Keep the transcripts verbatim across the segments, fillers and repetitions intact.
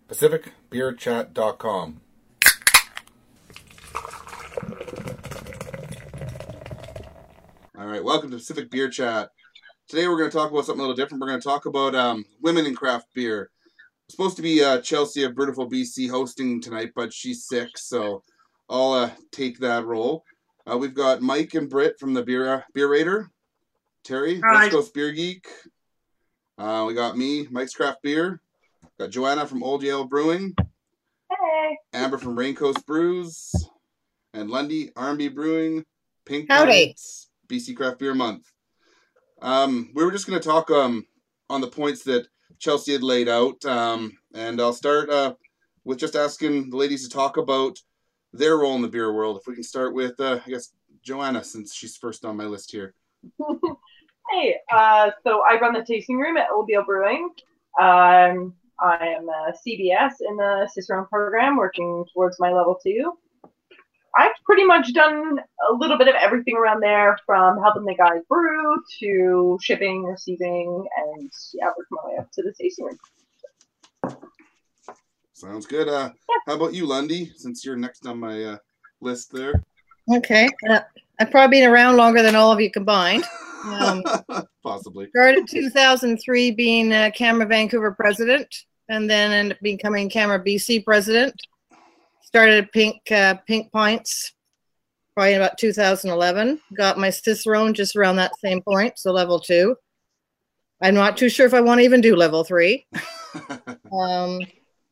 Pacific Beer Chat dot com. All right, welcome to Pacific Beer Chat. Today we're going to talk about something a little different. We're going to talk about um, women in craft beer. It's supposed to be uh, Chelsea of Beautiful B C hosting tonight, but she's sick, so I'll uh, take that role. Uh, we've got Mike and Britt from the Beer uh, Beer Raider. Terry, Hi. West Coast Beer Geek. Uh, we got me, Mike's Craft Beer. Got Joanna from Old Yale Brewing. Hey. Amber from Rain Coast Brews. And Lundy, R and B Brewing. Pink Howdy. Pints, B C Craft Beer Month. Um, we were just going to talk um, on the points that Chelsea had laid out. Um, and I'll start uh, with just asking the ladies to talk about their role in the beer world. If we can start with, uh, I guess, Joanna, since she's first on my list here. Hey, uh, so I run the tasting room at Old Yale Brewing. Um, I am a C B S in the Cicerone program, working towards my level two. I've pretty much done a little bit of everything around there, from helping the guys brew to shipping, receiving, and yeah, working my way up to the tasting room. Sounds good. Uh, Yeah. How about you, Lundy, since you're next on my uh, list there? Okay. Uh, I've probably been around longer than all of you combined. Um, Possibly. started two thousand three being uh, Camera Vancouver president, and then ended up becoming Camera B C president. Started Pink uh, Pink Pints probably in about two thousand eleven. Got my Cicerone just around that same point, so level two. I'm not too sure if I want to even do level three. um,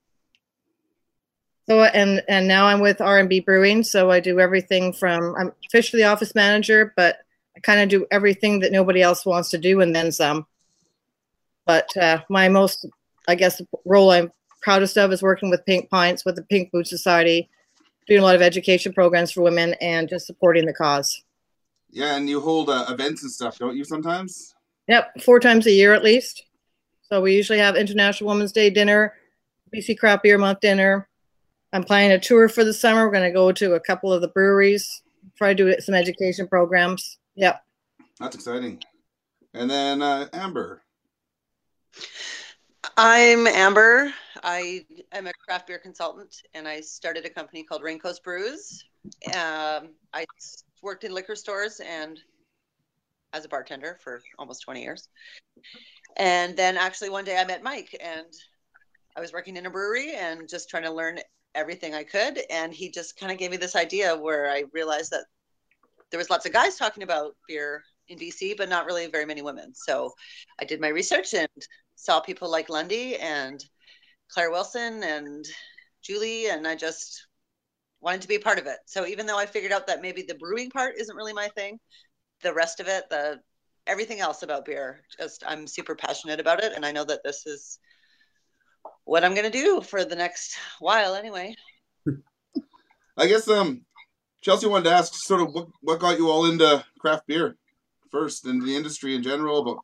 So and and now I'm with R and B Brewing, so I do everything from I'm officially office manager, but I kind of do everything that nobody else wants to do and then some. But uh, my most, I guess, role I'm proudest of is working with Pink Pints, with the Pink Boot Society, doing a lot of education programs for women and just supporting the cause. Yeah, and you hold uh, events and stuff, don't you, sometimes? Yep, four times a year at least. So we usually have International Women's Day dinner, B C Craft Beer Month dinner. I'm planning a tour for the summer. We're going to go to a couple of the breweries, try to do some education programs. Yep. That's exciting. And then uh, Amber. I'm Amber. I am a craft beer consultant, and I started a company called Rain Coast Brews. Um, I worked in liquor stores and as a bartender for almost twenty years. And then actually one day I met Mike, and I was working in a brewery and just trying to learn everything I could. And he just kind of gave me this idea where I realized that there was lots of guys talking about beer in B C, but not really very many women. So I did my research and saw people like Lundy and Claire Wilson and Julie, and I just wanted to be a part of it. So even though I figured out that maybe the brewing part isn't really my thing, the rest of it, the everything else about beer, just I'm super passionate about it. And I know that this is what I'm going to do for the next while anyway. I guess um, Chelsea wanted to ask sort of what, what got you all into craft beer first, into the industry in general. But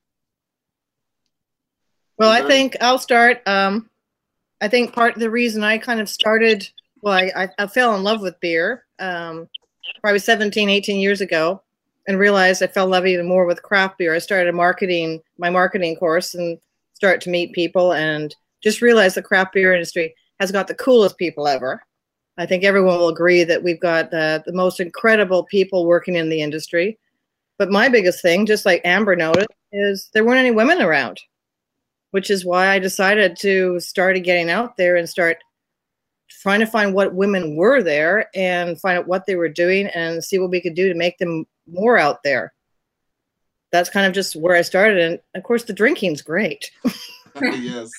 Well, I think I'll start. Um, I think part of the reason I kind of started, well, I, I, I fell in love with beer um, probably seventeen, eighteen years ago, and realized I fell in love even more with craft beer. I started marketing, my marketing course, and start to meet people and just realize the craft beer industry has got the coolest people ever. I think everyone will agree that we've got uh, the most incredible people working in the industry. But my biggest thing, just like Amber noted, is there weren't any women around, which is why I decided to start getting out there and start trying to find what women were there and find out what they were doing and see what we could do to make them more out there. That's kind of just where I started. And of course, the drinking's great. Yes.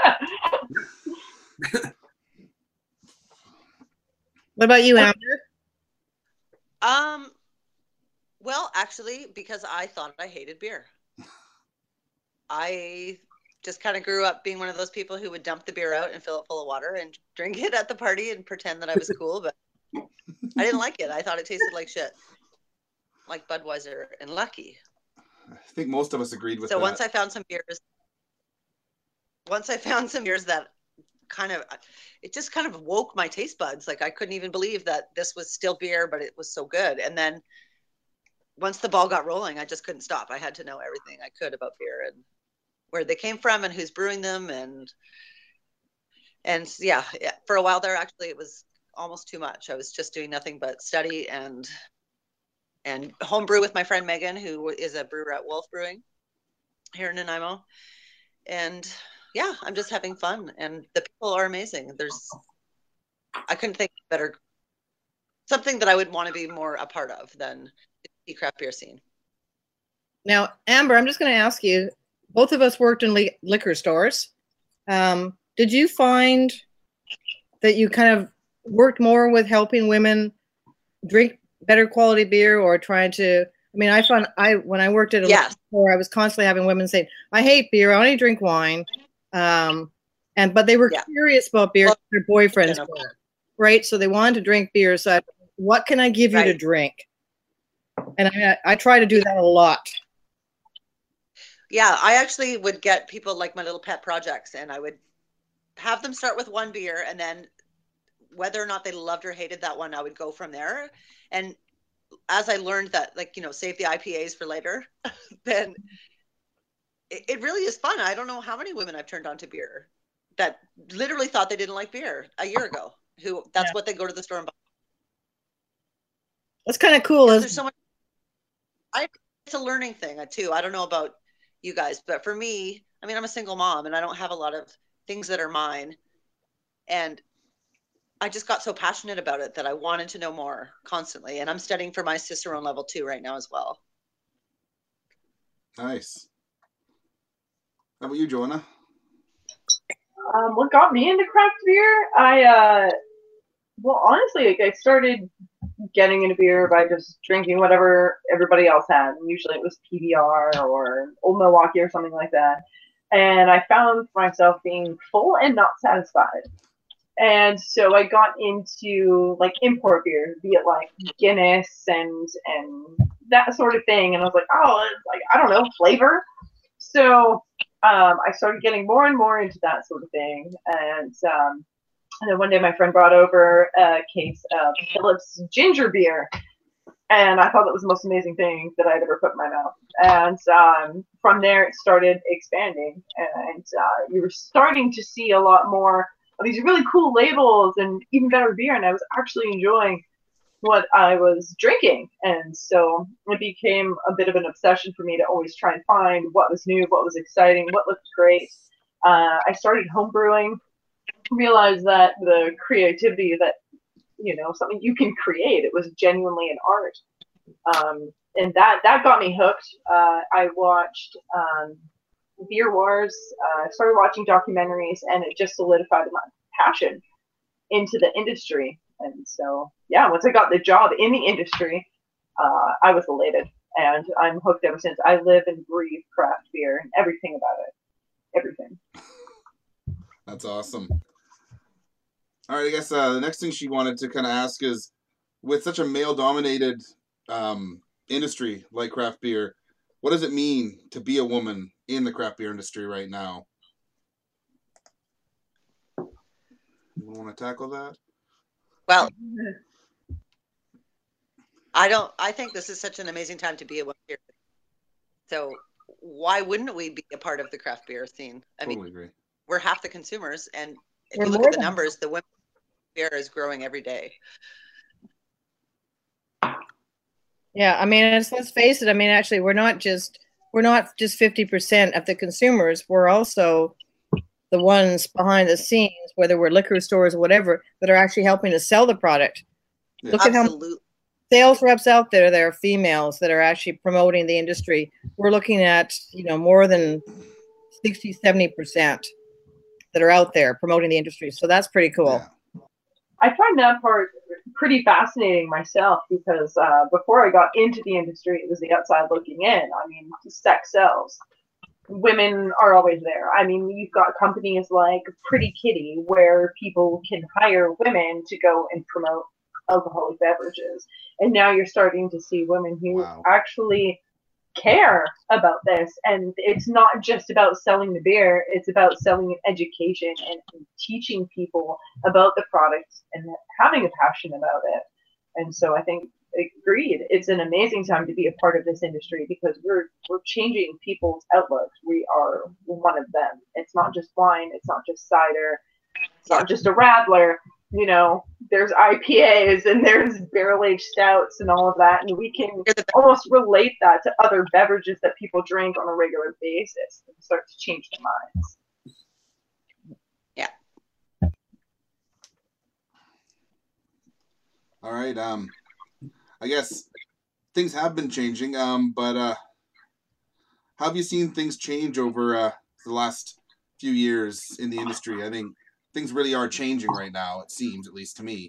What about you, Amber? Um, well, actually, because I thought I hated beer. I just kind of grew up being one of those people who would dump the beer out and fill it full of water and drink it at the party and pretend that I was cool, but I didn't like it. I thought it tasted like shit, like Budweiser and Lucky. I think most of us agreed with so that. So once I found some beers, once I found some beers that kind of, it just kind of woke my taste buds. Like I couldn't even believe that this was still beer, but it was so good. And then once the ball got rolling, I just couldn't stop. I had to know everything I could about beer and where they came from and who's brewing them and And yeah, for a while there, actually, it was almost too much. I was just doing nothing but study and and homebrew with my friend Megan, who is a brewer at Wolf Brewing here in Nanaimo. And yeah, I'm just having fun, and the people are amazing. There's, I couldn't think of better, something that I would want to be more a part of than the craft beer scene. Now, Amber, I'm just going to ask you, both of us worked in li- liquor stores. Um, did you find that you kind of worked more with helping women drink better quality beer, or trying to, I mean, I found I, when I worked at a Yes. liquor store, I was constantly having women saying, I hate beer, I only drink wine. Um, and, but they were Yeah. curious about beer, Well, their boyfriends you know. were, right? So they wanted to drink beer. So I, what can I give you Right. to drink? And I, I try to do that a lot. Yeah, I actually would get people like my little pet projects, and I would have them start with one beer, and then whether or not they loved or hated that one, I would go from there. And as I learned that, like, you know, save the I P As for later, then it, it really is fun. I don't know how many women I've turned on to beer that literally thought they didn't like beer a year ago, who that's Yeah. what they go to the store and buy. That's kind of cool. There's Isn't so much. I, it's a learning thing too. I don't know about you guys, but for me, I mean, I'm a single mom and I don't have a lot of things that are mine. And I just got so passionate about it that I wanted to know more constantly. And I'm studying for my Cicerone level two right now as well. Nice. How about you, Joanna? Um, what got me into craft beer? I, uh, well, honestly, like, I started getting into beer by just drinking whatever everybody else had. Usually it was P B R or Old Milwaukee or something like that. And I found myself being full and not satisfied. And so I got into like import beer, be it like Guinness and and that sort of thing. And I was like, oh, it's like, I don't know, flavor. So um, I started getting more and more into that sort of thing. And um, and then one day my friend brought over a case of Phillips ginger beer. And I thought that was the most amazing thing that I'd ever put in my mouth. And um, from there, it started expanding. And uh, you were starting to see a lot more of these really cool labels and even better beer. And I was actually enjoying what I was drinking. And so it became a bit of an obsession for me to always try and find what was new, what was exciting, what looked great. Uh, I started homebrewing, realized that the creativity that, you know, something you can create, it was genuinely an art. Um, and that, that got me hooked. Uh, I watched um, Beer Wars, uh, started watching documentaries, and it just solidified my passion into the industry. And so, yeah, once I got the job in the industry, uh, I was elated, and I'm hooked ever since. I live and breathe craft beer and everything about it. Everything. That's awesome. All right, I guess uh, the next thing she wanted to kind of ask is, with such a male-dominated um, industry like craft beer, what does it mean to be a woman in the craft beer industry right now? You want to tackle that? Well, I don't, I think this is such an amazing time to be a woman here. So why wouldn't we be a part of the craft beer scene? I Totally mean, agree. we're half the consumers, and if We're you look more at the than- numbers, the women beer is growing every day. Yeah, I mean, it's, let's face it. I mean, actually, we're not just we're not just fifty percent of the consumers. We're also the ones behind the scenes, whether we're liquor stores or whatever, that are actually helping to sell the product. Yeah. Look at how Absolutely. sales reps out there that are females that are actually promoting the industry. We're looking at, you know, more than sixty, seventy percent that are out there promoting the industry. So that's pretty cool. Yeah. I find that part pretty fascinating myself because uh, before I got into the industry, it was the outside looking in. I mean, sex sells. Women are always there. I mean, you've got companies like Pretty Kitty where people can hire women to go and promote alcoholic beverages. And now you're starting to see women who Wow. actually care about this, and it's not just about selling the beer, it's about selling education and, and teaching people about the products and having a passion about it. And so I think, agreed, it's an amazing time to be a part of this industry because we're we're changing people's outlooks. We are one of them. It's not just wine, it's not just cider, It's not just a Radler. You know, there's I P As and there's barrel-aged stouts and all of that, and we can almost relate that to other beverages that people drink on a regular basis and start to change their minds. Yeah. All right. Um, I guess things have been changing. Um, but uh, how have you seen things change over uh, the last few years in the industry? I think things really are changing right now, it seems, at least to me.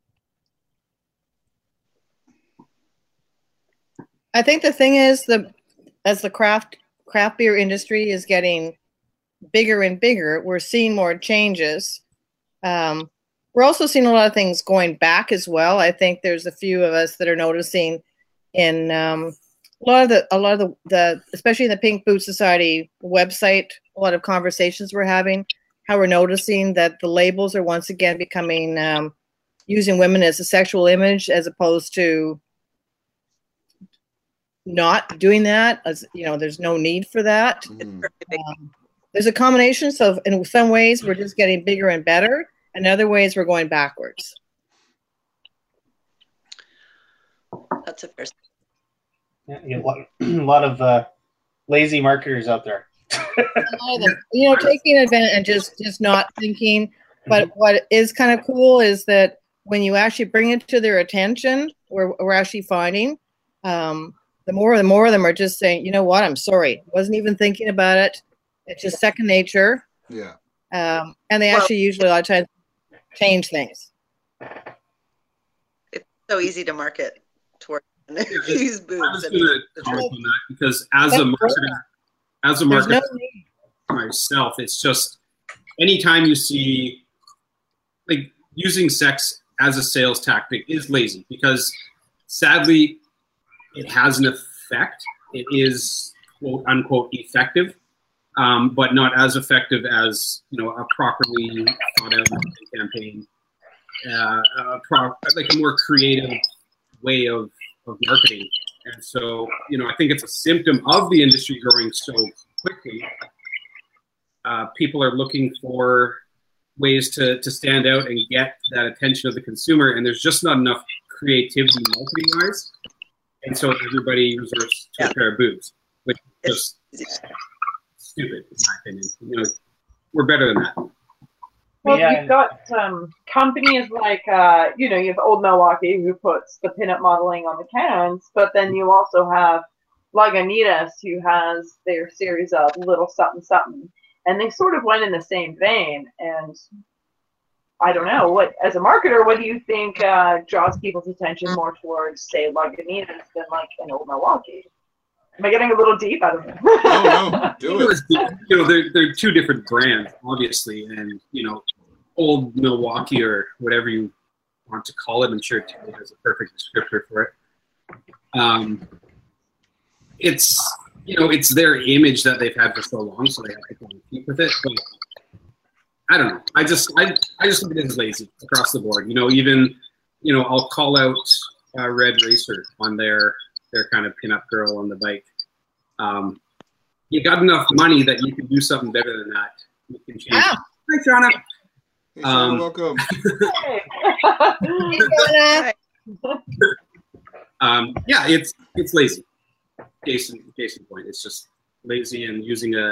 I think the thing is, the as the craft craft beer industry is getting bigger and bigger, we're seeing more changes. Um, we're also seeing a lot of things going back as well. I think there's a few of us that are noticing in um, a lot of the a lot of the, the especially in the Pink Boot Society website, a lot of conversations we're having. How we're noticing that the labels are once again becoming um, using women as a sexual image, as opposed to not doing that. As you know, there's no need for that. Mm. Um, there's a combination. So in some ways, we're just getting bigger and better. In other ways, we're going backwards. That's a fair. Yeah, you have a lot, a lot of uh, lazy marketers out there. You know, taking advantage and just just not thinking. But mm-hmm. what is kind of cool is that when you actually bring it to their attention, we're we're actually finding um, the more the more of them are just saying, you know what, I'm sorry, wasn't even thinking about it. It's just second nature. Yeah. Um, and they actually well, usually a lot of times change things. It's so easy to market toward these boobs. I was going to comment on that because as a marketer. As a marketer no myself, it's just anytime you see, like, using sex as a sales tactic is lazy because sadly it has an effect. It is quote unquote effective, um, but not as effective as, you know, a properly thought out campaign, uh, a pro- like a more creative way of, of marketing. And so, you know, I think it's a symptom of the industry growing so quickly. Uh, people are looking for ways to, to stand out and get that attention of the consumer, and there's just not enough creativity marketing-wise. And so everybody resorts to yeah. a pair of boobs, which is just stupid, in my opinion. You know, we're better than that. Well, yeah. You've got um, companies like, uh, you know, you have Old Milwaukee who puts the pinup modeling on the cans, but then you also have Lagunitas who has their series of Little Something Something, and they sort of went in the same vein. And I don't know, what as a marketer, what do you think uh, draws people's attention more towards, say, Lagunitas than like an Old Milwaukee? Am I getting a little deep out of it? Oh, no, do it. You know, they're, they're two different brands, obviously, and, you know, Old Milwaukee or whatever you want to call it, I'm sure Terry has a perfect descriptor for it. Um, it's, you know, it's their image that they've had for so long, so they have to kind of keep with it. But I don't know. I just, I, I just think it is lazy across the board. You know, even, you know, I'll call out uh, Red Racer on their their kind of pinup girl on the bike. Um, you got enough money that you can do something better than that. You can change. Ah. Hi, Shauna. Hey, Shauna, um, welcome. Hey. um, yeah, it's it's lazy. Case in, case in point, it's just lazy and using a.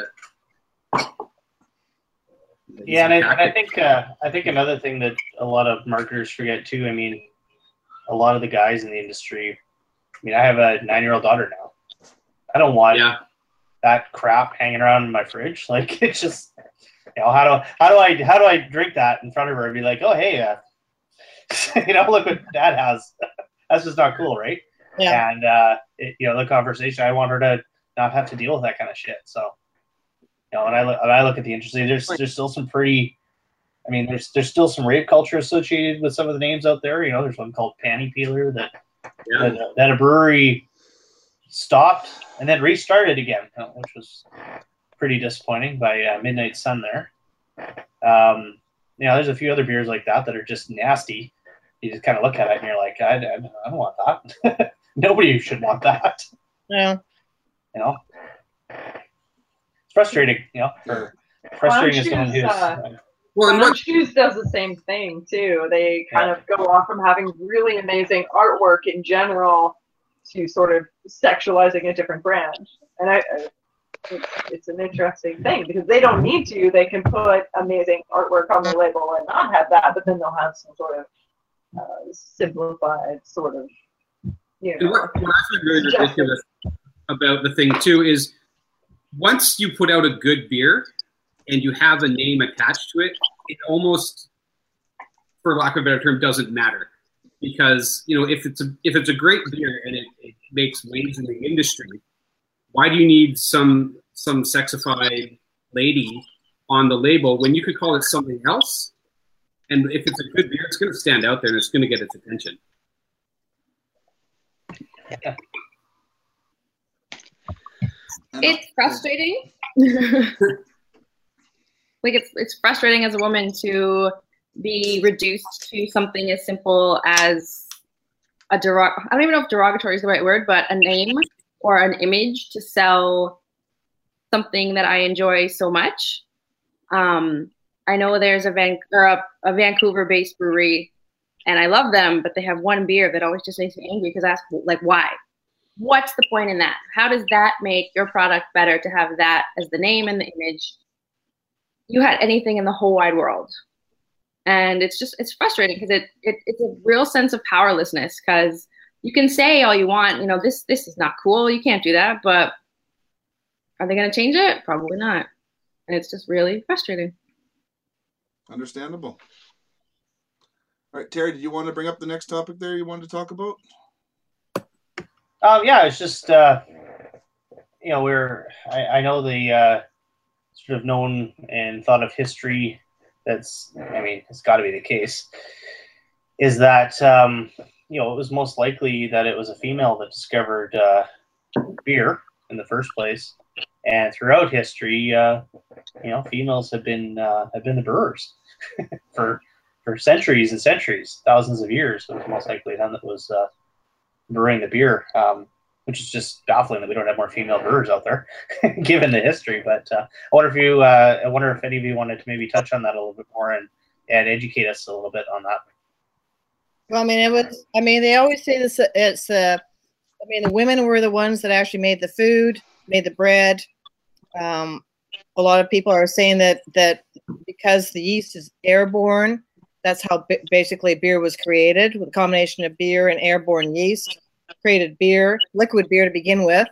Yeah, and I, and I think uh, I think another thing that a lot of marketers forget too. I mean, a lot of the guys in the industry. I mean, I have a nine-year-old daughter now. I don't want yeah. that crap hanging around in my fridge. Like, it's just, you know, how do how do I how do I drink that in front of her and be like, oh hey, uh, you know, look what Dad has. That's just not cool, right? Yeah. And uh, it, you know, the conversation. I want her to not have to deal with that kind of shit. So, you know, when I look when I look at the industry, there's there's still some pretty. I mean, there's there's still some rape culture associated with some of the names out there. You know, there's one called Panty Peeler that. Yeah. That, that a brewery stopped and then restarted again, which was pretty disappointing by uh, Midnight Sun there. Um, you know, there's a few other beers like that that are just nasty. You just kind of look at it and you're like, I, I, I don't want that. Nobody should want that. Yeah. You know? It's frustrating, you know, for frustrating as someone who's... Uh, Well, and Brown what, Shoes does the same thing too. They kind of go off from having really amazing artwork in general to sort of sexualizing a different brand. And I, I it's, it's an interesting thing because they don't need to. They can put amazing artwork on the label and not have that, but then they'll have some sort of uh, simplified sort of, you know. and what, what I find really ridiculous about the thing too is once you put out a good beer and you have a name attached to it, it almost, for lack of a better term, doesn't matter. Because, you know, if it's a, if it's a great beer and it, it makes waves in the industry, why do you need some some sexified lady on the label when you could call it something else? And if it's a good beer, it's going to stand out there and it's going to get its attention. Yeah. It's frustrating. Like it's it's frustrating as a woman to be reduced to something as simple as a derog I don't even know if derogatory is the right word, but a name or an image to sell something that I enjoy so much. Um, I know there's a Van or a, a Vancouver-based brewery, and I love them, but they have one beer that always just makes me angry because I ask, like, why? What's the point in that? How does that make your product better to have that as the name and the image? You had anything in the whole wide world. And it's just, it's frustrating because it, it it's a real sense of powerlessness because you can say all you want, you know, this this is not cool, you can't do that, but are they going to change it? Probably not. And it's just really frustrating. Understandable. All right, Terry, did you want to bring up the next topic there you wanted to talk about? Um, yeah, it's just, uh, you know, we're, I, I know the uh, sort of known and thought of history that's, I mean, it's got to be the case, is that, um, you know, it was most likely that it was a female that discovered uh, beer in the first place. And throughout history, uh, you know, females have been uh, have been the brewers for for centuries and centuries, thousands of years. It was most likely them that was uh, brewing the beer, um, which is just baffling that we don't have more female brewers out there, given the history. But uh, I wonder if you, uh, I wonder if any of you wanted to maybe touch on that a little bit more and and educate us a little bit on that. Well, I mean, it was. I mean, they always say this. It's. Uh, I mean, the women were the ones that actually made the food, made the bread. Um, a lot of people are saying that that because the yeast is airborne, that's how b- basically beer was created, with a combination of beer and airborne yeast, created beer, liquid beer to begin with.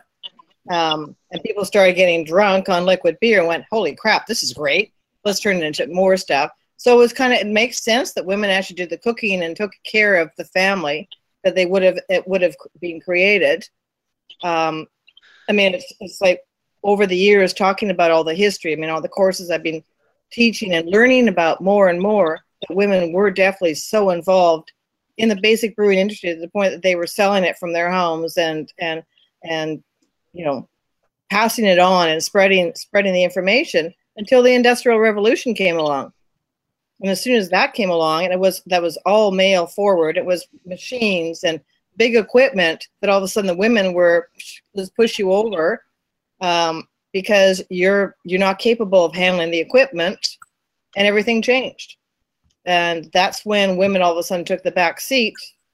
Um, and people started getting drunk on liquid beer and went, "Holy crap, this is great! Let's turn it into more stuff." So it was kind of, it makes sense that women actually did the cooking and took care of the family, that they would have, it would have been created. Um, I mean, it's, it's like over the years talking about all the history, I mean, all the courses I've been teaching and learning about more and more, that women were definitely so involved in the basic brewing industry to the point that they were selling it from their homes and, and, and, you know, passing it on and spreading, spreading the information until the Industrial Revolution came along. And as soon as that came along, and it was, that was all male forward, it was machines and big equipment that all of a sudden the women were, let's push you over um, because you're, you're not capable of handling the equipment, and everything changed. And that's when women all of a sudden took the back seat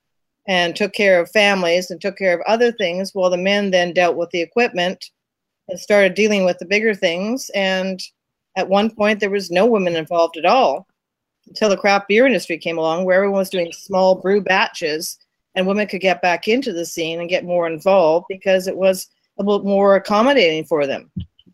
and took care of families and took care of other things, while the men then dealt with the equipment and started dealing with the bigger things. And at one point there was no women involved at all, until the craft beer industry came along, where everyone was doing small brew batches and women could get back into the scene and get more involved because it was a little more accommodating for them.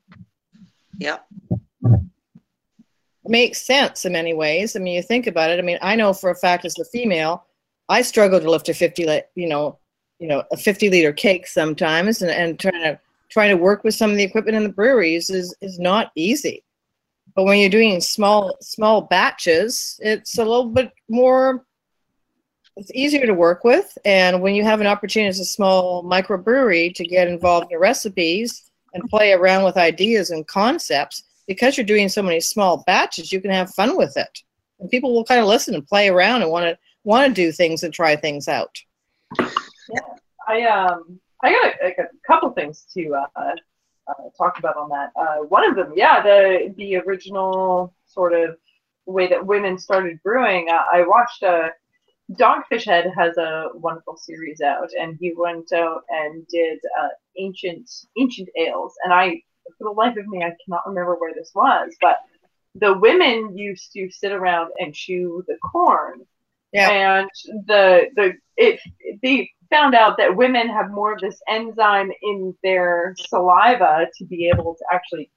Yeah. It makes sense in many ways. I mean, you think about it. I mean, I know for a fact as a female, I struggle to lift a fifty, you know, you know, a fifty liter cake sometimes, and, and trying to trying to work with some of the equipment in the breweries is is not easy. But when you're doing small small batches, it's a little bit more, it's easier to work with. And when you have an opportunity as a small microbrewery to get involved in the recipes and play around with ideas and concepts, because you're doing so many small batches, you can have fun with it. And people will kind of listen and play around and want to want to do things and try things out. Yeah, I um I got a, a couple things to uh, uh, talk about on that. Uh, one of them, yeah, the the original sort of way that women started brewing. Uh, I watched a Dogfish Head has a wonderful series out, and he went out and did uh, ancient ancient ales. And I, for the life of me, I cannot remember where this was, but the women used to sit around and chew the corn. Yeah. And the the it they found out that women have more of this enzyme in their saliva to be able to actually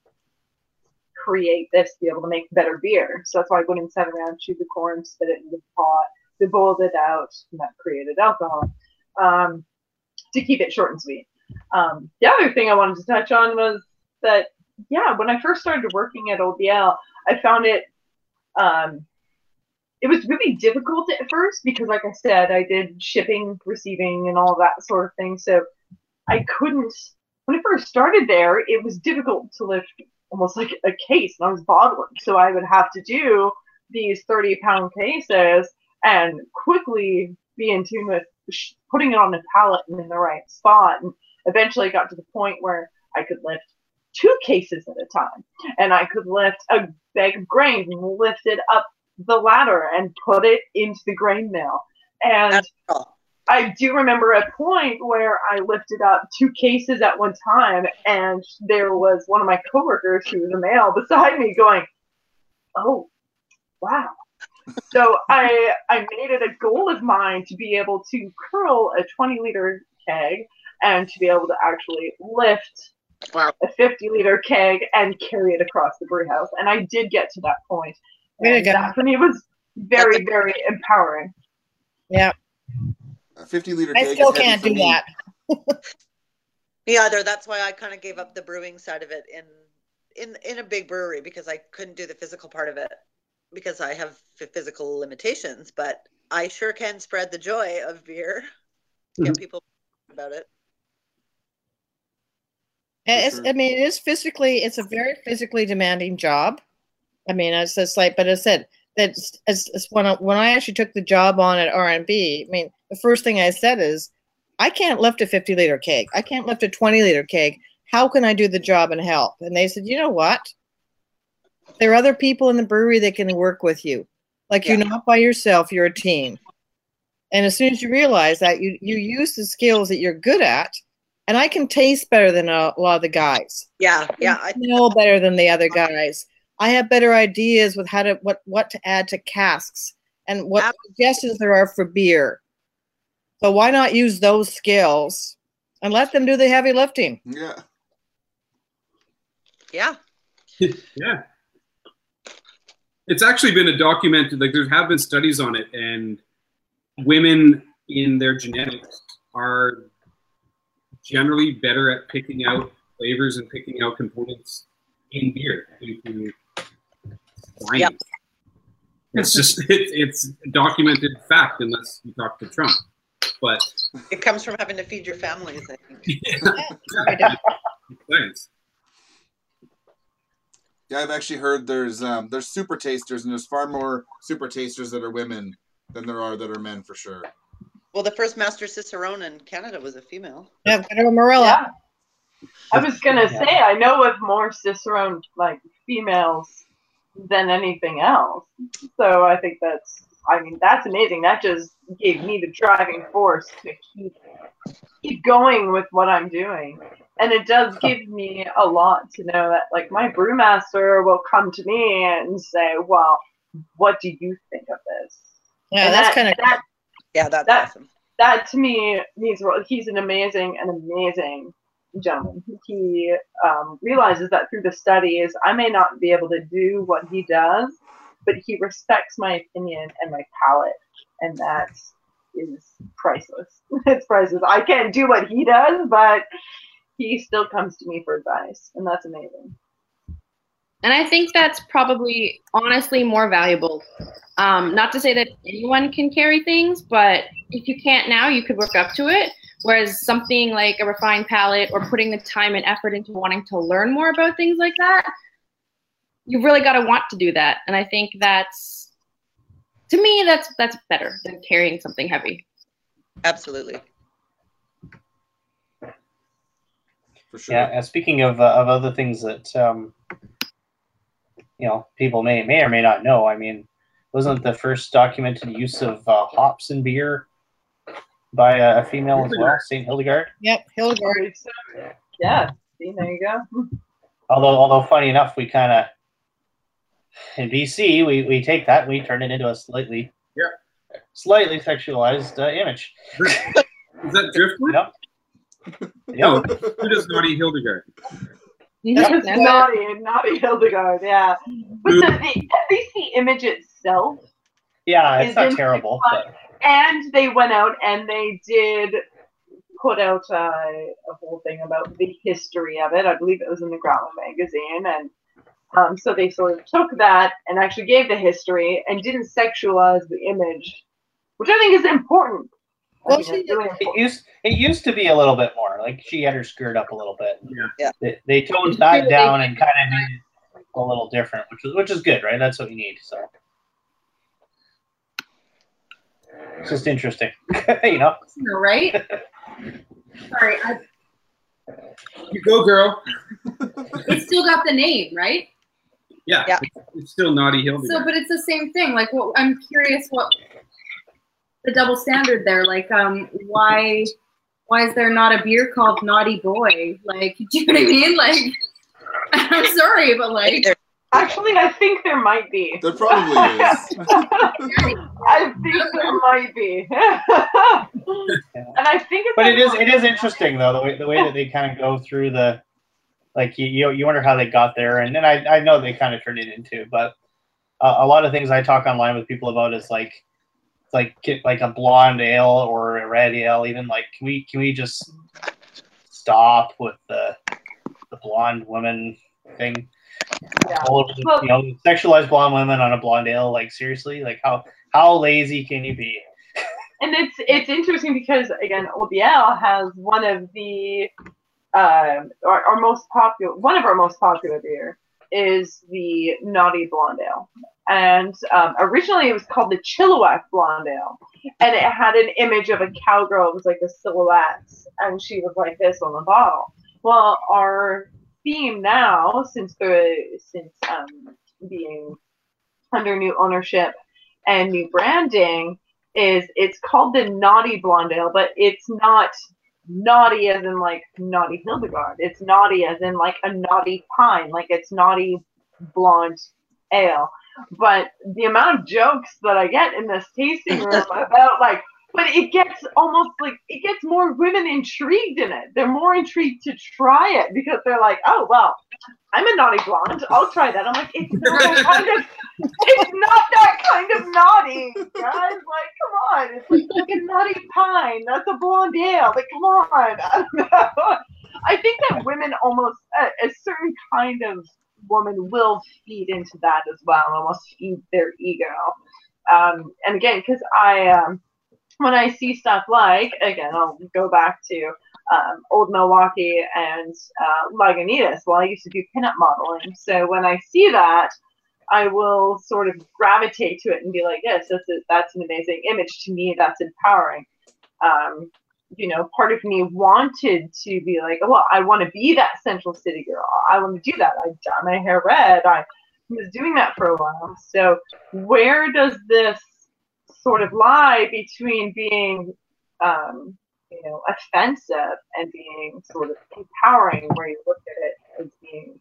create this, to be able to make better beer. So that's why women sat around, chewed the corn, spit it in the pot, they boiled it out, and that created alcohol um, to keep it short and sweet. Um, the other thing I wanted to touch on was that, yeah, when I first started working at O B L, I found it, um, it was really difficult at first because, like I said, I did shipping, receiving, and all that sort of thing. So I couldn't, when I first started there, it was difficult to lift almost like a case, and I was bottling. So I would have to do these thirty pound cases and quickly be in tune with putting it on the pallet and in the right spot. And eventually I got to the point where I could lift two cases at a time. And I could lift a bag of grain and lift it up the ladder and put it into the grain mill. And I do remember a point where I lifted up two cases at one time, and there was one of my coworkers, who was a male, beside me going, oh, wow. So I I made it a goal of mine to be able to curl a twenty liter keg and to be able to actually lift wow. a fifty liter keg and carry it across the brew house. And I did get to that point. And that for me was very, very empowering. Yeah. A fifty liter I keg still is heavy can't for do me. that. Yeah, there. That's why I kind of gave up the brewing side of it in in in a big brewery, because I couldn't do the physical part of it because I have physical limitations. But I sure can spread the joy of beer, mm-hmm. get people about it. It's, I mean, it is physically. It's a very physically demanding job. I mean, it's just like, but I said that as, as when I, when I actually took the job on at R and B, I mean, the first thing I said is, I can't lift a fifty liter keg. I can't lift a twenty liter keg. How can I do the job and help? And they said, you know what? There are other people in the brewery that can work with you. Like yeah. You're not by yourself. You're a team. And as soon as you realize that, you you use the skills that you're good at. And I can taste better than a lot of the guys. Yeah, yeah. I know better than the other guys. I have better ideas with how to what what to add to casks and what Absolutely. Suggestions there are for beer. So why not use those skills and let them do the heavy lifting? Yeah. Yeah. Yeah. It's actually been a documented, like there have been studies on it, and women in their genetics are generally better at picking out flavors and picking out components in beer. Yep. It's just it, it's documented fact, unless you talk to Trump. But it comes from having to feed your families, I think. Yeah, Thanks. Yeah, I've actually heard there's um, there's super tasters, and there's far more super tasters that are women than there are that are men, for sure. Well, the first Master Cicerone in Canada was a female. Yeah, Marilla. Yeah. I was gonna say, I know of more Cicerone like females than anything else. So I think that's, I mean, that's amazing. That just gave me the driving force to keep keep going with what I'm doing. And it does give me a lot to know that, like, my brewmaster will come to me and say, well, what do you think of this? Yeah, and that's that, kind of that, yeah, that's that, awesome. That to me means he's an amazing, an amazing gentleman. He um, realizes that through the studies, I may not be able to do what he does, but he respects my opinion and my palate, and that is priceless. It's priceless. I can't do what he does, but he still comes to me for advice, and that's amazing. And I think that's probably honestly more valuable. Um, not to say that anyone can carry things, but if you can't now, you could work up to it. Whereas something like a refined palate or putting the time and effort into wanting to learn more about things like that, you really got to want to do that. And I think that's, to me, that's that's better than carrying something heavy. Absolutely. For sure. Yeah. And speaking of uh, of other things that um, you know, people may may or may not know. I mean, wasn't the first documented use of uh, hops in beer by a, a female as well, Saint Hildegard? Yep, Hildegard. Yeah, see, there you go. Although, although funny enough, we kind of in B C we, we take that and we turn it into a slightly yeah. slightly sexualized uh, image. Is that Driftwood? Yep. No, who does Naughty Hildegard? It's naughty, naughty Hildegard, yeah. But the, the, at least the image itself. Yeah, it's not terrible. But... And they went out and they did put out uh, a whole thing about the history of it. I believe it was in the Growler magazine, and um, so they sort of took that and actually gave the history and didn't sexualize the image, which I think is important. Well, she, really it used it used to be a little bit more like she had her skirt up a little bit. Yeah, yeah. They, they toned that down and kind of made it a little different, which is which is good, right? That's what you need. So it's just interesting, you know. Right? Sorry, I, you go, girl. It's still got the name, right? Yeah, yeah. It's, it's still Naughty Hildegard. So, but it's the same thing. Like, well, I'm curious what. The double standard there, like, um, why, why is there not a beer called Naughty Boy? Like, do you know what I mean? Like, I'm sorry, but like, actually, I think there might be. There probably is. I think there might be, and I think it's. But it is, it is interesting though the way the way that they kind of go through the, like you you, you wonder how they got there, and then I I know they kind of turned it into, but uh, a lot of things I talk online with people about is like. Like like a blonde ale or a red ale, even like can we can we just stop with the the blonde woman thing? Yeah. All over the, well, you know, sexualized blonde women on a blonde ale. Like seriously, like how how lazy can you be? And it's it's interesting because again, O B L has one of the uh, our, our most popular one of our most popular beer is the Naughty Blonde Ale. And um, originally it was called the Chilliwack Blonde Ale. And it had an image of a cowgirl. It was like a silhouette. And she was like this on the bottle. Well, our theme now, since the since um, being under new ownership and new branding, is it's called the Naughty Blonde Ale, but it's not naughty as in like Naughty Hildegard. It's naughty as in like a naughty pine. Like it's Naughty Blonde Ale. But the amount of jokes that I get in this tasting room about like, but it gets almost like, it gets more women intrigued in it. They're more intrigued to try it because they're like, oh, well, I'm a naughty blonde. I'll try that. I'm like, it's not that kind of, it's not that kind of naughty, guys. Like, come on. It's like, like a naughty pine. That's a blonde ale. Like, come on. I don't know. I think that women almost, a, a certain kind of woman will feed into that as well, almost feed their ego. Um, and again, because I, um, when I see stuff like, again, I'll go back to um, Old Milwaukee and uh, Lagunitas. Well, I used to do pinup modeling. So when I see that, I will sort of gravitate to it and be like, yes, that's, a, that's an amazing image. To me, that's empowering. Um, you know, part of me wanted to be like, well, I want to be that Central City girl. I want to do that. I dye my hair red. I was doing that for a while. So where does this sort of lie between being, um, you know, offensive and being sort of empowering, where you look at it as being,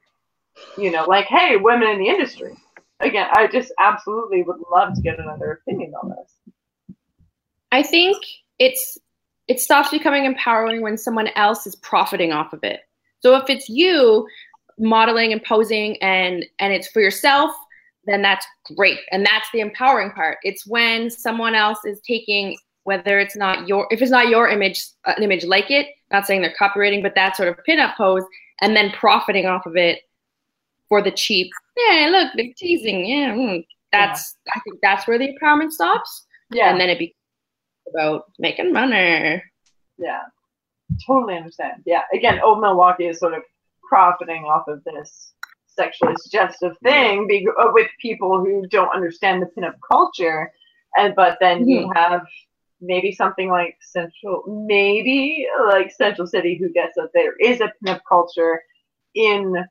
you know, like, hey, women in the industry. Again, I just absolutely would love to get another opinion on this. I think it's it stops becoming empowering when someone else is profiting off of it. So if it's you modeling and posing and and it's for yourself, then that's great. And that's the empowering part. It's when someone else is taking, whether it's not your, if it's not your image, an image like it, not saying they're copywriting, but that sort of pinup pose, and then profiting off of it for the cheap, yeah, look, they're teasing, yeah. Mm. That's, yeah. I think that's where the empowerment stops. Yeah. And then it becomes about making money. Yeah, totally understand. Yeah, again, Old Milwaukee is sort of profiting off of this sexually suggestive thing be, uh, with people who don't understand the pinup culture, and but then mm-hmm. you have maybe something like Central, maybe like Central City, who gets that there is a pinup culture in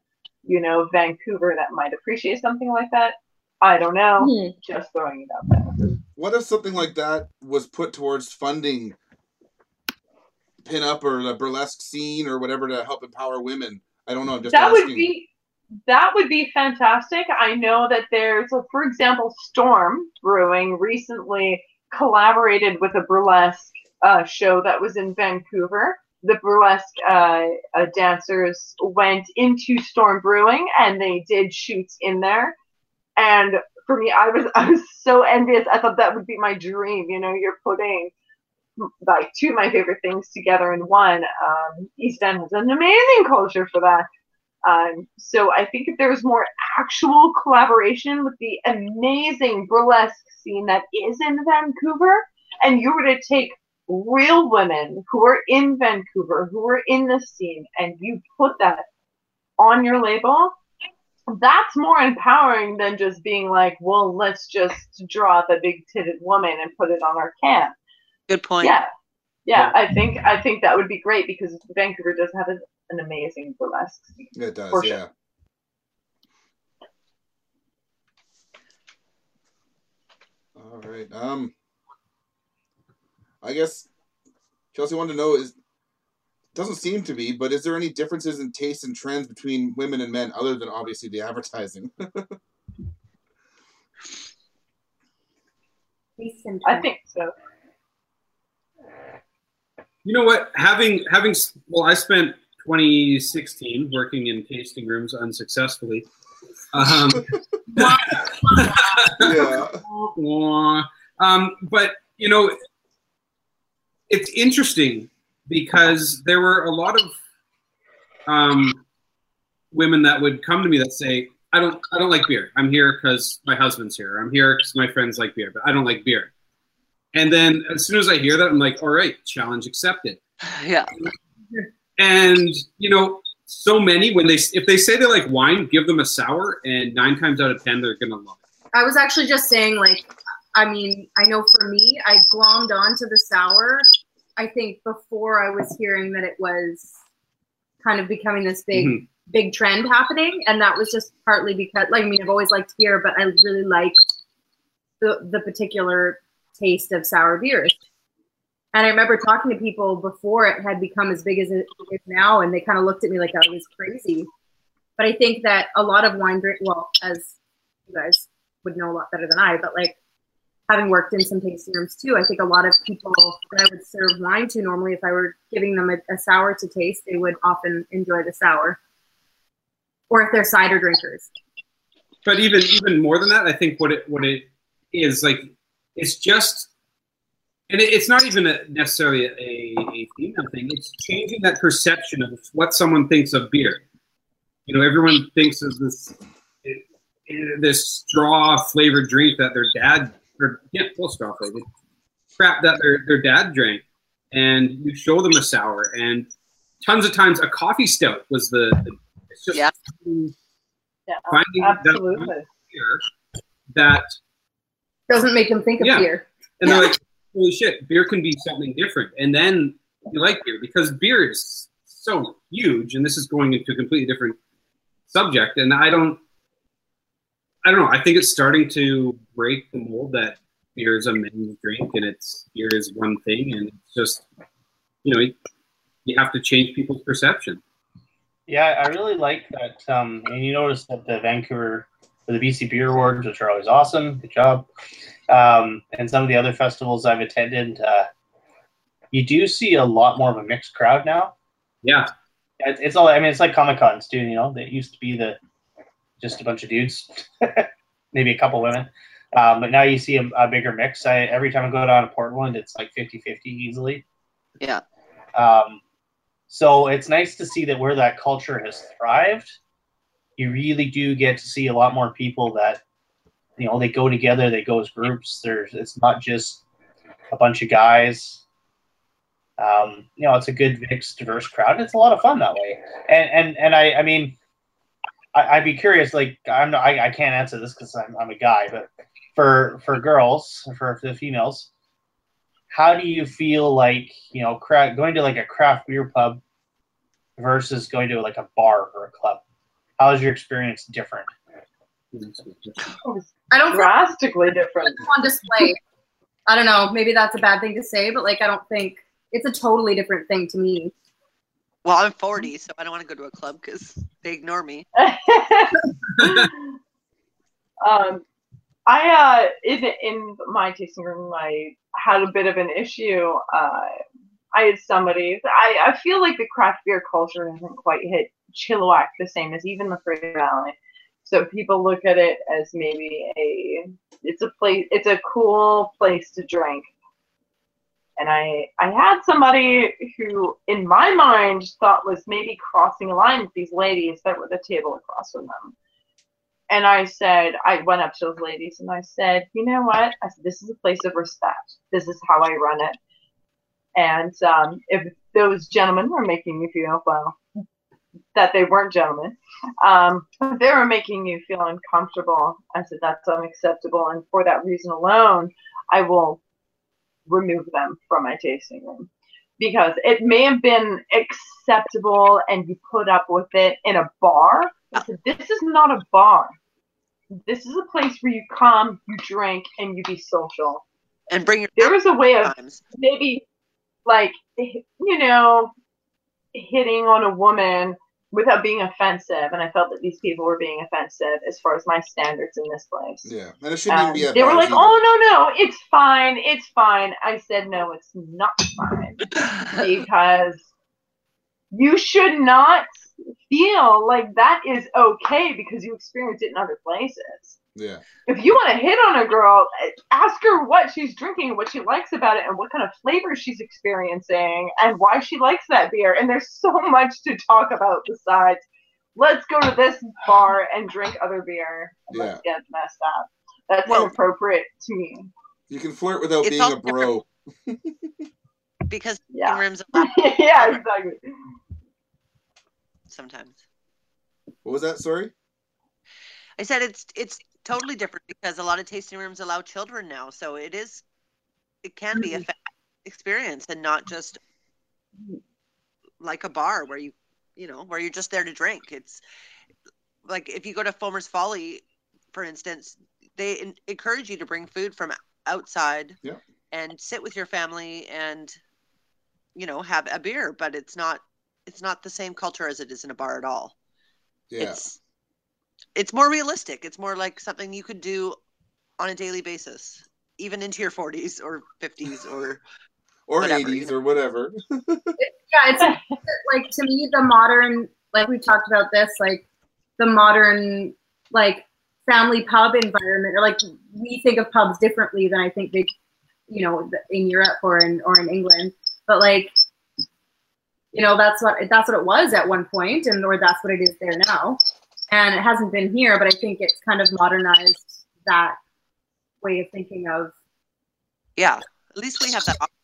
you know, Vancouver that might appreciate something like that. I don't know. Mhm. Just throwing it out there. What if something like that was put towards funding pin-up or the burlesque scene or whatever to help empower women? I don't know. I'm just That asking. would be that would be fantastic. I know that there's, so for example, Storm Brewing recently collaborated with a burlesque uh, show that was in Vancouver. The burlesque uh, uh, dancers went into Storm Brewing and they did shoots in there. And for me, I was I was so envious. I thought that would be my dream. You know, you're putting like two of my favorite things together in one. Um, East End has an amazing culture for that. Um, so I think if there was more actual collaboration with the amazing burlesque scene that is in Vancouver, and you were to take real women who are in Vancouver, who are in the scene, and you put that on your label, that's more empowering than just being like, well, let's just draw the big-titted woman and put it on our can. Good point. Yeah. Yeah, I think I think that would be great because Vancouver does have a, an amazing burlesque scene. It does, for yeah. sure. All right. Um, I guess Chelsea wanted to know is doesn't seem to be, but is there any differences in tastes and trends between women and men other than obviously the advertising? I think so. You know what? Having having well, I spent twenty sixteen working in tasting rooms unsuccessfully. Um, Yeah. um, but you know, it's interesting because there were a lot of um, women that would come to me that say, "I don't, I don't like beer. I'm here because my husband's here. I'm here because my friends like beer, but I don't like beer." And then as soon as I hear that, I'm like, all right, challenge accepted. Yeah. And, you know, so many, when they, if they say they like wine, give them a sour, and nine times out of ten, they're going to love it. I was actually just saying, like, I mean, I know for me, I glommed onto the sour, I think, before I was hearing that it was kind of becoming this big, Mhm. big trend happening. And that was just partly because, like, I mean, I've always liked beer, but I really liked the, the particular taste of sour beers. And I remember talking to people before it had become as big as it is now, and they kind of looked at me like I was crazy. But I think that a lot of wine drink, well, as you guys would know a lot better than I, but like having worked in some tasting rooms too, I think a lot of people that I would serve wine to normally, if I were giving them a, a sour to taste, they would often enjoy the sour. Or if they're cider drinkers. But even even more than that, I think what it what it is like, it's just, and it, it's not even a, necessarily a, a female thing. It's changing that perception of what someone thinks of beer. You know, everyone thinks of this it, it, this straw flavored drink that their dad, or yeah, full straw flavored crap that their their dad drank, and you show them a sour, and tons of times a coffee stout was the. the it's just Yeah. Yeah, finding absolutely. that beer that. Doesn't make them think of Yeah. beer. And they're like, holy shit, beer can be something different. And then you like beer because beer is so huge. And this is going into a completely different subject. And I don't, I don't know. I think it's starting to break the mold that beer is a men's drink and it's beer is one thing. And it's just, you know, you have to change people's perception. Yeah, I really like that. Um, and you notice that the Vancouver, or the B C Beer Awards, which are always awesome, good job, um, and some of the other festivals I've attended, uh, you do see a lot more of a mixed crowd now. Yeah. It, it's all, I mean, it's like Comic Cons too, you know, they used to be the just a bunch of dudes, maybe a couple women. Um, but now you see a, a bigger mix. I, every time I go down to Portland, it's like fifty fifty easily. Yeah. Um, so it's nice to see that where that culture has thrived, you really do get to see a lot more people that, you know, they go together, they go as groups. There's, it's not just a bunch of guys. Um, you know, it's a good mixed, diverse crowd. It's a lot of fun that way. And and and I, I mean, I, I'd be curious. Like, I'm not, I, I can't answer this because I'm I'm a guy, but for for girls, for, for the females, how do you feel like, you know, cra- going to like a craft beer pub versus going to like a bar or a club? How is your experience different? I don't Drastically different. on display. I don't know. Maybe that's a bad thing to say, but like I don't think it's a totally different thing to me. Well, I'm forty, so I don't want to go to a club because they ignore me. um, I uh, in in my tasting room, I had a bit of an issue. Uh, I had somebody. I I feel like the craft beer culture hasn't quite hit Chilliwack the same as even the Fraser Valley. So people look at it as maybe a it's a place it's a cool place to drink. And I I had somebody who in my mind thought was maybe crossing a line with these ladies that were the table across from them. And I said, I went up to those ladies and I said, you know what? I said, this is a place of respect. This is how I run it. And um, if those gentlemen were making you feel, well, that they weren't gentlemen, um, if they were making you feel uncomfortable, I said, that's unacceptable. And for that reason alone, I will remove them from my tasting room. Because it may have been acceptable and you put up with it in a bar. I said, this is not a bar. This is a place where you come, you drink, and you be social. And bring your There was a way of times. maybe, like, you know, hitting on a woman without being offensive. And I felt that these people were being offensive as far as my standards in this place. Yeah, and it shouldn't even be Um, at they were bars like, either. oh, no, no, it's fine. It's fine. I said, no, it's not fine. Because you should not feel like that is okay because you experience it in other places. Yeah. If you want to hit on a girl, ask her what she's drinking, what she likes about it, and what kind of flavors she's experiencing, and why she likes that beer. And there's so much to talk about besides, let's go to this bar and drink other beer. And Yeah. Let's get messed up. That's Well, inappropriate to me. You can flirt without It's being all a bro. Because Yeah. tasting rooms allow Yeah, exactly. sometimes. What was that? Sorry? I said it's it's totally different because a lot of tasting rooms allow children now, so it is it can be a fa- experience and not just like a bar where you you know where you're just there to drink. It's like if you go to Foamer's Folly, for instance, they en- encourage you to bring food from outside Yeah. and sit with your family and you know have a beer, but it's not it's not the same culture as it is in a bar at all. Yeah. It's it's more realistic. It's more like something you could do on a daily basis, even into your forties or fifties or or whatever, eighties you know. or whatever. Yeah, it's like to me the modern, like we talked about this, like the modern like family pub environment, or like we think of pubs differently than I think they, you know, in Europe or in or in England. But like, you know, that's what that's what it was at one point, and or that's what it is there now. And it hasn't been here, but I think it's kind of modernized that way of thinking of. Yeah, at least we have that option.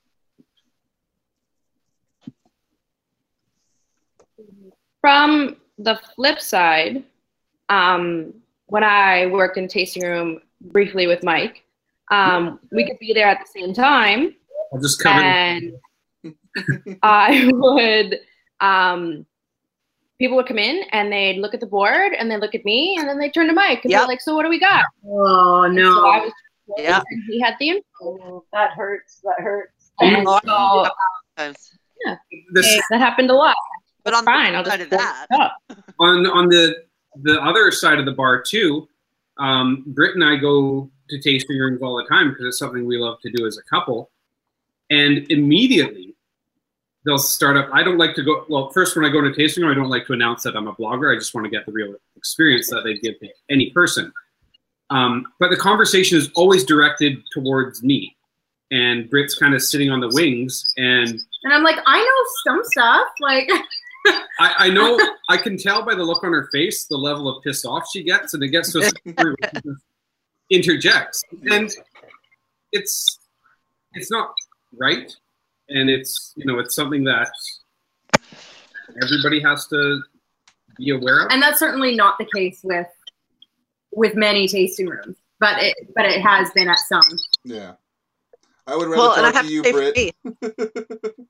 From the flip side, um, when I worked in tasting room briefly with Mike, um, we could be there at the same time, I'll just cover it. and I would, um, people would come in and they'd look at the board and they'd look at me and then they'd turn to Mike and Yep. be like, so what do we got? Oh And no! so I was, Yeah. and he had the info. Oh, that hurts. That hurts. And Oh, so Sometimes. This, that happened a lot. But on Fine, the I'll side just of fork that, it up. on on the the other side of the bar too, um, Britt and I go to tasting rooms all the time because it's something we love to do as a couple. And immediately they'll start up. I don't like to go. Well, first when I go to a tasting room, I don't like to announce that I'm a blogger. I just want to get the real experience that they give to any person. Um, but the conversation is always directed towards me, and Britt's kind of sitting on the wings, and And I'm like, I know some stuff. Like, I, I know I can tell by the look on her face the level of pissed off she gets, and it gets to a certain point where she just interjects, and it's it's not right, and it's you know it's something that everybody has to be aware of. and that's certainly not the case with with many tasting rooms, but it but it has been at some. Yeah. I would rather well, and I talk have to you, to say for Britt. me,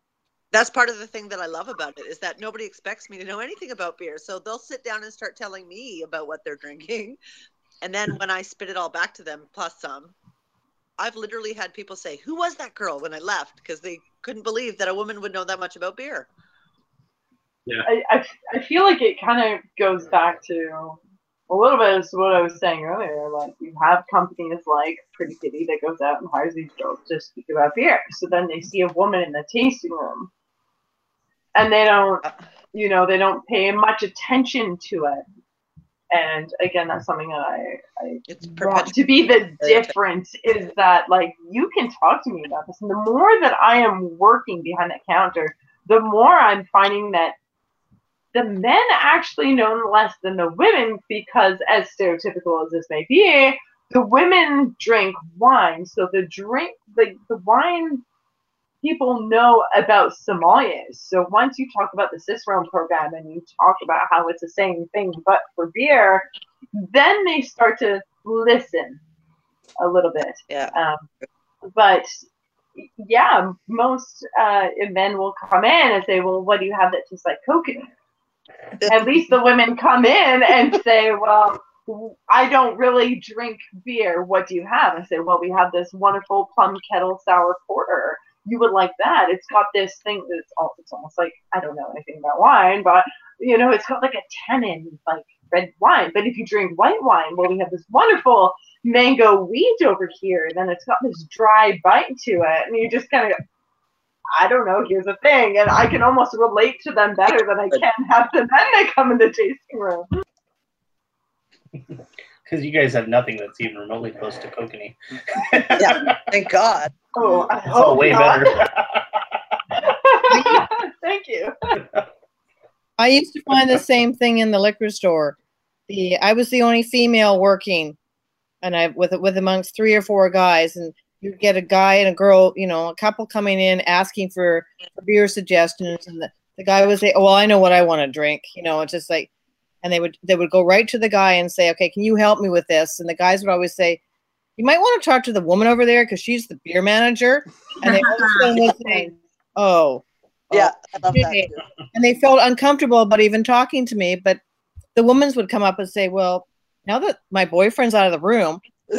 That's part of the thing that I love about it is that nobody expects me to know anything about beer. So they'll sit down and start telling me about what they're drinking. And then when I spit it all back to them, plus some, I've literally had people say, who was that girl when I left? Because they couldn't believe that a woman would know that much about beer. Yeah. I, I, I feel like it kind of goes back to a little bit of what I was saying earlier. Like, you have companies like Pretty Kitty that goes out and hires these girls to speak about beer. So then they see a woman in the tasting room and they don't, you know, they don't pay much attention to it. And again, that's something that I, I It's want to be the difference is that, like, you can talk to me about this. And the more that I am working behind the counter, the more I'm finding that the men actually know less than the women because, as stereotypical as this may be, the women drink wine. So the drink, the, the wine people know about sommeliers. So once you talk about the Cicerone program and you talk about how it's the same thing but for beer, then they start to listen a little bit. Yeah. Um, but yeah, most uh, men will come in and say, well, what do you have that tastes like coconut? At least the women come in and say, well, I don't really drink beer. What do you have? I say, well, we have this wonderful plum kettle sour porter. You would like that. It's got this thing that's all, it's almost like, I don't know anything about wine, but, you know, it's got like a tannin, like red wine. But if you drink white wine, well, we have this wonderful mango wheat over here. And then it's got this dry bite to it. And you just kind of go, I don't know, here's the thing. And I can almost relate to them better than I can have the men that come in the tasting room. Because you guys have nothing that's even remotely close to kokanee. Yeah, thank God. Oh, I It's all hope way not. better. Thank you. I used to find the same thing in the liquor store. The I was the only female working, and I with with amongst three or four guys, and you get a guy and a girl, you know, a couple coming in asking for, for beer suggestions, and the, the guy would say, "Oh, well, I know what I want to drink," you know, it's just like, and they would they would go right to the guy and say, "Okay, can you help me with this?" And the guys would always say, "You might want to talk to the woman over there because she's the beer manager," and they always would say, "Oh." Yeah, I love that okay. too. And they felt uncomfortable about even talking to me, but the women would come up and say, well, now that my boyfriend's out of the room,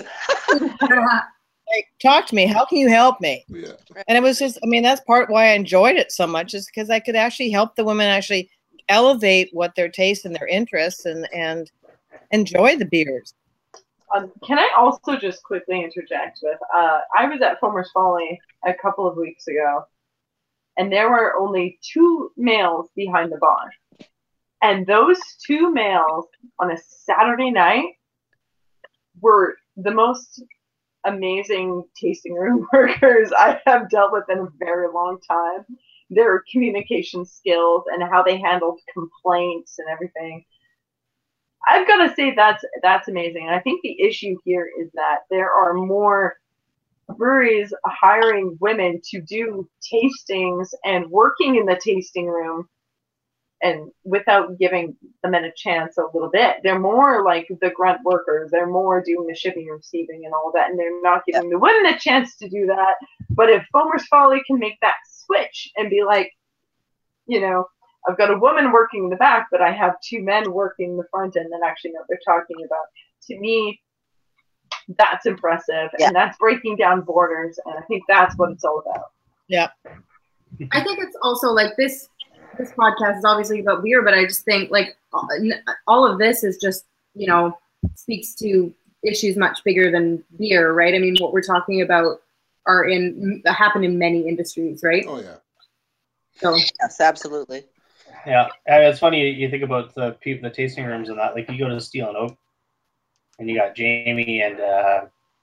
like, talk to me. How can you help me? Yeah. And it was just, I mean, that's part why I enjoyed it so much is because I could actually help the women actually elevate what their taste and their interests and, and enjoy the beers. Um, can I also just quickly interject with, uh, I was at Foamer's Folly a couple of weeks ago, and there were only two males behind the bar. And those two males on a Saturday night were the most amazing tasting room workers I have dealt with in a very long time. Their communication skills and how they handled complaints and everything. I've got to say that's that's amazing. And I think the issue here is that there are more breweries hiring women to do tastings and working in the tasting room and without giving the men a chance a little bit. They're more like the grunt workers. They're more doing the shipping and receiving and all of that, and they're not giving the women a chance to do that. But if Foamer's Folly can make that switch and be like, you know, I've got a woman working in the back, but I have two men working the front end that actually know what they're talking about. To me, that's impressive, yeah. and that's breaking down borders, and I think that's what it's all about. Yeah. I think it's also like this this podcast is obviously about beer, but I just think like all of this is just, you know, speaks to issues much bigger than beer, right? I mean, what we're talking about are in happen in many industries, right? Oh yeah. So yes, absolutely. Yeah, and it's funny you think about the people, the tasting rooms and that. Like you go to Steel and Oak, and you got Jamie and uh,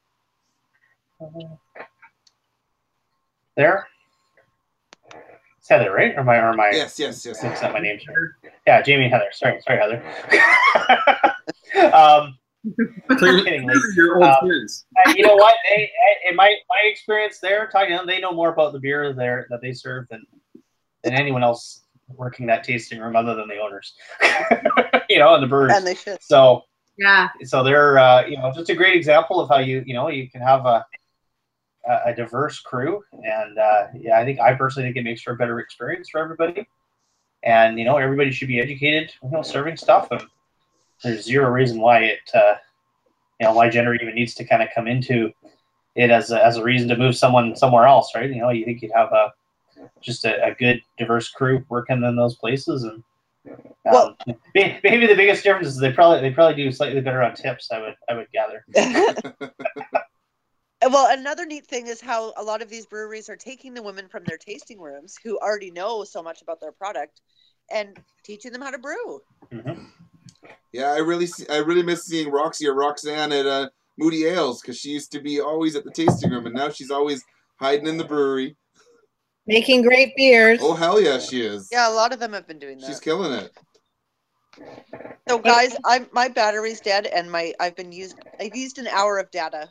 there. It's Heather, right? Or my, or my. Yes, yes, yes. That's not my name. Sure. Yeah, Jamie and Heather. Sorry, sorry, Heather. um, Clearly, kidding, clearly like, you're old um, friends. uh, you know what? They, in my my experience, there talking to them, they know more about the beer there that they serve than than anyone else working that tasting room, other than the owners. You know, and the brewers. And they should. So yeah. So they're uh, you know, just a great example of how you you know you can have a a, a diverse crew, and uh, yeah, I think I personally think it makes for a better experience for everybody. And you know, everybody should be educated, you know, serving stuff, and there's zero reason why it, uh, you know, why gender even needs to kind of come into it as a, as a reason to move someone somewhere else, right? You know, you think you'd have a just a, a good diverse crew working in those places, and um, well, maybe the biggest difference is they probably they probably do slightly better on tips. I would I would gather. Well, another neat thing is how a lot of these breweries are taking the women from their tasting rooms who already know so much about their product and teaching them how to brew. Mm-hmm. Yeah, I really see, I really miss seeing Roxy or Roxanne at uh, Moody Ales because she used to be always at the tasting room, and now she's always hiding in the brewery. Making great beers. Oh, hell yeah, she is. Yeah, a lot of them have been doing that. She's killing it. So, guys, I'm my battery's dead, and my I've been used. I've used an hour of data.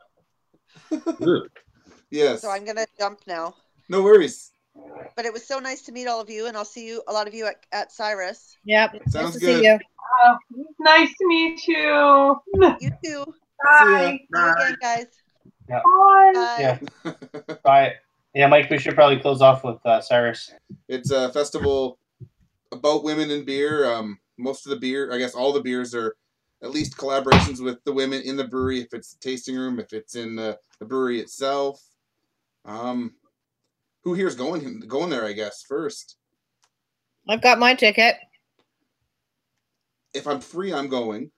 Yes. So I'm gonna jump now. No worries. But it was so nice to meet all of you, and I'll see you, a lot of you at, at Cyrus. Yep. Sounds nice to good. See you. Oh, nice to meet you. You too. Bye. See you again, guys. Yeah. Bye. Bye. Yeah. Bye. Yeah, Mike, we should probably close off with uh, Cyrus. It's a festival about women in beer. Um, most of the beer, I guess all the beers are at least collaborations with the women in the brewery, if it's the tasting room, if it's in the, the brewery itself. Um, who here's going going there, I guess, first? I've got my ticket. If I'm free, I'm going.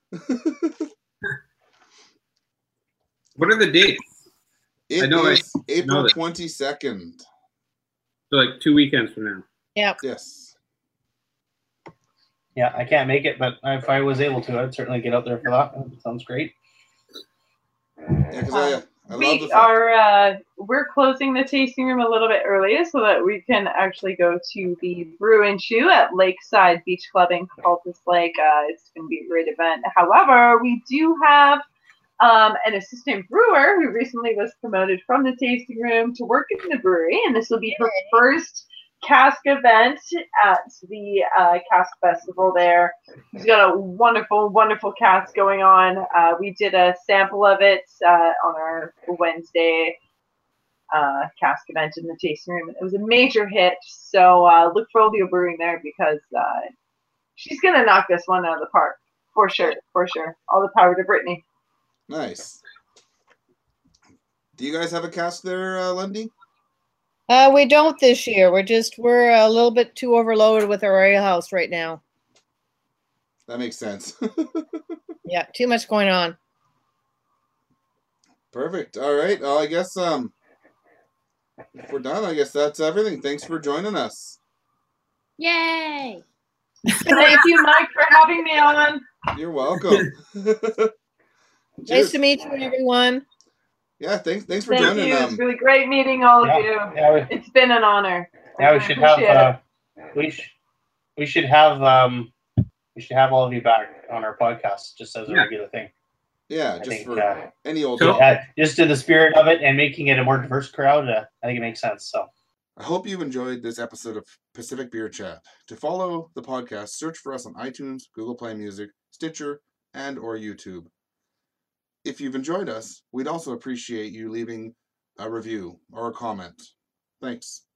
What are the dates? It I know is I April know twenty-second. So like two weekends from now. Yep. Yes. Yeah, I can't make it, but if I was able to, I'd certainly get out there for that. That sounds great. Yeah, because I, I love We the fact. are uh, we're closing the tasting room a little bit early so that we can actually go to the Brew and Chew at Lakeside Beach Club in Cultus Lake. Uh, it's going to be a great event. However, we do have um, an assistant brewer who recently was promoted from the tasting room to work in the brewery, and this will be her first cask event at the uh, cask festival there. She's got a wonderful, wonderful cask going on. Uh, we did a sample of it uh, on our Wednesday uh, cask event in the tasting room. It was a major hit, so uh, look for Oldio Brewing there because uh, she's going to knock this one out of the park. For sure, for sure. All the power to Brittany. Nice. Do you guys have a cask there, uh, Lundy? Uh, we don't this year. We're just we're a little bit too overloaded with our ale house right now. That makes sense. Yeah, too much going on. Perfect. All right. Well, I guess um, if we're done, I guess that's everything. Thanks for joining us. Yay! Thank you, Mike, for having me on. You're welcome. Nice Cheers. to meet you, everyone. Yeah, thanks. Thanks for Thank joining. you. Um, It's really great meeting all of Yeah, you. yeah, we, It's been an honor. yeah, we I should have appreciate uh, we sh- we should have um we should have all of you back on our podcast just as a Yeah. regular thing. yeah, I just think for uh, any old. So- topic. uh, just in the spirit of it and making it a more diverse crowd, uh, I think it makes sense. So I hope you've enjoyed this episode of Pacific Beer Chat. To follow the podcast, search for us on iTunes, Google Play Music, Stitcher, and or YouTube. If you've enjoyed us, we'd also appreciate you leaving a review or a comment. Thanks.